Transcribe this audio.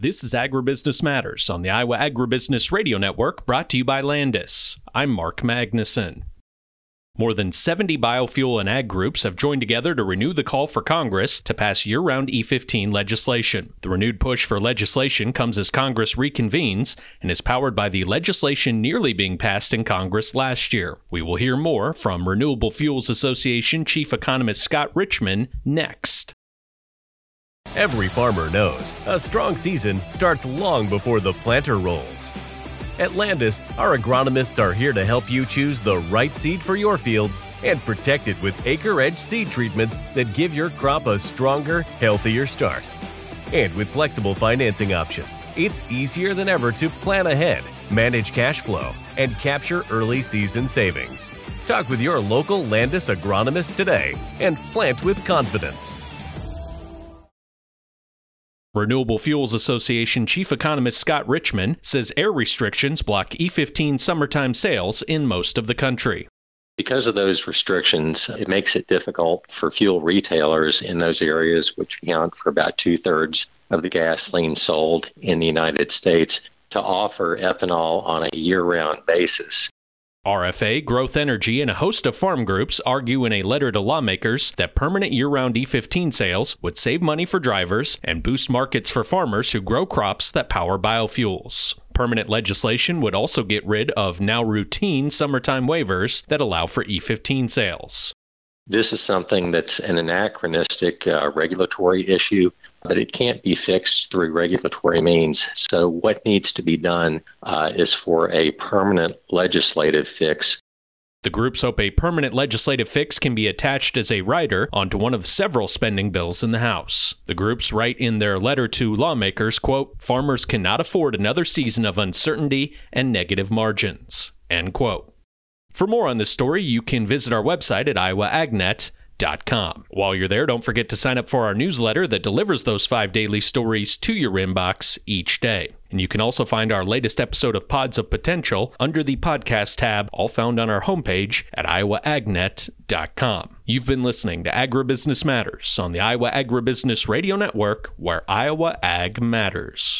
This is Agribusiness Matters on the Iowa Agribusiness Radio Network, brought to you by Landis. I'm Mark Magnuson. More than 70 biofuel and ag groups have joined together to renew the call for Congress to pass year-round E15 legislation. The renewed push for legislation comes as Congress reconvenes and is powered by the legislation nearly being passed in Congress last year. We will hear more from Renewable Fuels Association Chief Economist Scott Richmond next. Every farmer knows a strong season starts long before the planter rolls. At Landis, our agronomists are here to help you choose the right seed for your fields and protect it with AcreEdge seed treatments that give your crop a stronger, healthier start. And with flexible financing options, it's easier than ever to plan ahead, manage cash flow, and capture early season savings. Talk with your local Landis agronomist today and plant with confidence. Renewable Fuels Association Chief Economist Scott Richmond says air restrictions block E15 summertime sales in most of the country. Because of those restrictions, it makes it difficult for fuel retailers in those areas, which account for about 2/3 of the gasoline sold in the United States, to offer ethanol on a year-round basis. RFA, Growth Energy, and a host of farm groups argue in a letter to lawmakers that permanent year-round E15 sales would save money for drivers and boost markets for farmers who grow crops that power biofuels. Permanent legislation would also get rid of now routine summertime waivers that allow for E15 sales. This is something that's an anachronistic regulatory issue, but it can't be fixed through regulatory means. So what needs to be done is for a permanent legislative fix. The groups hope a permanent legislative fix can be attached as a rider onto one of several spending bills in the House. The groups write in their letter to lawmakers, quote, "Farmers cannot afford another season of uncertainty and negative margins," end quote. For more on this story, you can visit our website at iowaagnet.com. While you're there, don't forget to sign up for our newsletter that delivers those 5 daily stories to your inbox each day. And you can also find our latest episode of Pods of Potential under the podcast tab, all found on our homepage at iowaagnet.com. You've been listening to Agribusiness Matters on the Iowa Agribusiness Radio Network, where Iowa Ag matters.